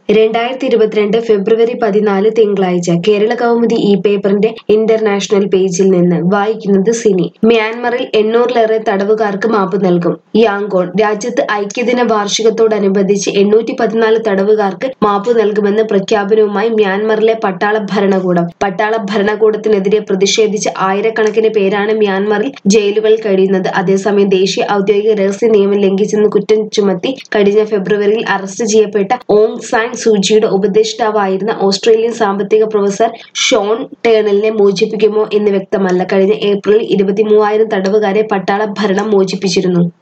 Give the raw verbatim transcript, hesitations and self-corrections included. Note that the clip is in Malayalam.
രണ്ടായിരത്തി ഇരുപത്തിരണ്ട് ഫെബ്രുവരി പതിനാല് തിങ്കളാഴ്ച കേരള കൗമുദി ഈ പേപ്പറിന്റെ ഇന്റർനാഷണൽ പേജിൽ നിന്ന് വായിക്കുന്നത് സിനി. മ്യാൻമറിൽ എണ്ണൂറിലേറെ തടവുകാർക്ക് മാപ്പ് നൽകും. യാങ്കോൺ രാജ്യത്ത് ഐക്യദിന വാർഷികത്തോടനുബന്ധിച്ച് എണ്ണൂറ്റി പതിനാല് തടവുകാർക്ക് മാപ്പ് നൽകുമെന്ന പ്രഖ്യാപനവുമായി മ്യാൻമറിലെ പട്ടാള ഭരണകൂടം. പട്ടാള ഭരണകൂടത്തിനെതിരെ പ്രതിഷേധിച്ച് ആയിരക്കണക്കിന് പേരാണ് മ്യാൻമറിൽ ജയിലുകളിൽ കഴിയുന്നത്. അതേസമയം ദേശീയ ഔദ്യോഗിക രഹസ്യ നിയമം ലംഘിച്ചെന്ന് കുറ്റം ചുമത്തി കഴിഞ്ഞ ഫെബ്രുവരിയിൽ അറസ്റ്റ് ചെയ്യപ്പെട്ട ഓങ് സാൻ സൂചിയുടെ ഉപദേഷ്ടാവായിരുന്ന ഓസ്ട്രേലിയൻ സാമ്പത്തിക പ്രൊഫസർ ഷോൺ ടേണലിനെ മോചിപ്പിക്കുമോ എന്ന് വ്യക്തമല്ല. കഴിഞ്ഞ ഏപ്രിലിൽ ഇരുപത്തിമൂവായിരം തടവുകാരെ പട്ടാള ഭരണം മോചിപ്പിച്ചിരുന്നു.